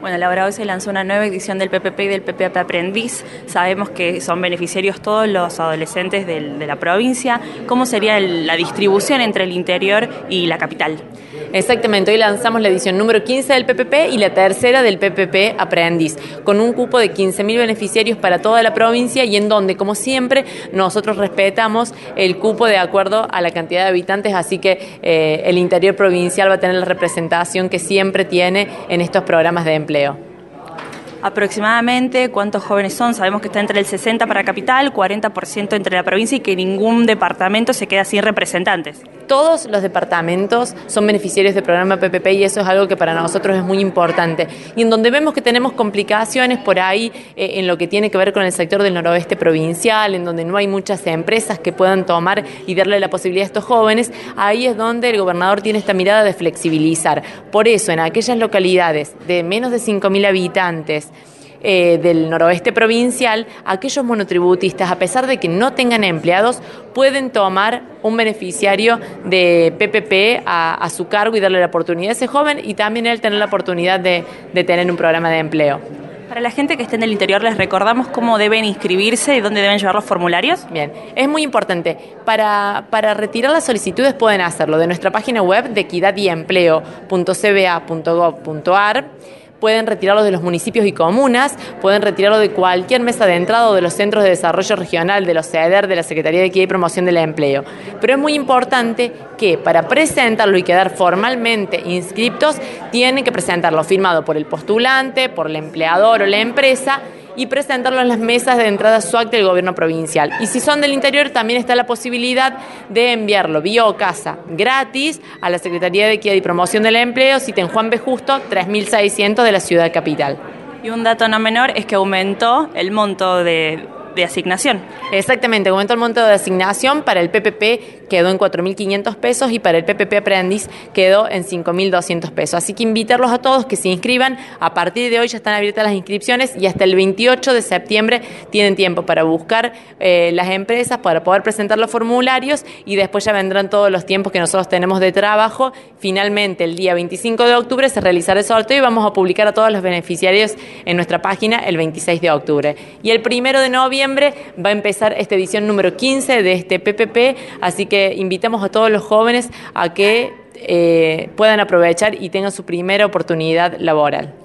Bueno, la hoy se lanzó una nueva edición del PPP y del PPP Aprendiz. Sabemos que son beneficiarios todos los adolescentes de la provincia. ¿Cómo sería la distribución entre el interior y la capital? Exactamente, hoy lanzamos la edición número 15 del PPP y la tercera del PPP Aprendiz, con un cupo de 15.000 beneficiarios para toda la provincia y en donde, como siempre, nosotros respetamos el cupo de acuerdo a la cantidad de habitantes, así que el interior provincial va a tener la representación que siempre tiene en estos programas de empleo. Aproximadamente, ¿cuántos jóvenes son? Sabemos que está entre el 60% para capital, 40% entre la provincia y que ningún departamento se queda sin representantes. Todos los departamentos son beneficiarios del programa PPP y eso es algo que para nosotros es muy importante. Y en donde vemos que tenemos complicaciones por ahí en lo que tiene que ver con el sector del noroeste provincial, en donde no hay muchas empresas que puedan tomar y darle la posibilidad a estos jóvenes, ahí es donde el gobernador tiene esta mirada de flexibilizar. Por eso, en aquellas localidades de menos de 5.000 habitantes, del noroeste provincial, aquellos monotributistas, a pesar de que no tengan empleados, pueden tomar un beneficiario de PPP a su cargo y darle la oportunidad a ese joven y también él tener la oportunidad de tener un programa de empleo. Para la gente que esté en el interior, ¿les recordamos cómo deben inscribirse y dónde deben llevar los formularios? Bien, es muy importante. Para retirar las solicitudes pueden hacerlo de nuestra página web de equidadyempleo.cba.gov.ar. Pueden retirarlo de los municipios y comunas, pueden retirarlo de cualquier mesa de entrada o de los centros de desarrollo regional, de los CEDER, de la Secretaría de Equidad y Promoción del Empleo. Pero es muy importante que para presentarlo y quedar formalmente inscriptos, tienen que presentarlo firmado por el postulante, por el empleador o la empresa, y presentarlo en las mesas de entrada SUAC del gobierno provincial. Y si son del interior, también está la posibilidad de enviarlo vía Ocasa gratis a la Secretaría de Equidad y Promoción del Empleo, sitio en Juan B. Justo, 3600 de la ciudad capital. Y un dato no menor es que aumentó el monto de asignación. Exactamente, aumentó el monto de asignación. Para el PPP quedó en 4.500 pesos y para el PPP Aprendiz quedó en 5.200 pesos. Así que invitarlos a todos que se inscriban. A partir de hoy ya están abiertas las inscripciones y hasta el 28 de septiembre tienen tiempo para buscar las empresas, para poder presentar los formularios y después ya vendrán todos los tiempos que nosotros tenemos de trabajo. Finalmente, el día 25 de octubre se realizará el sorteo y vamos a publicar a todos los beneficiarios en nuestra página el 26 de octubre. Y el 1 de noviembre va a empezar esta edición número 15 de este PPP, así que invitamos a todos los jóvenes a que puedan aprovechar y tengan su primera oportunidad laboral.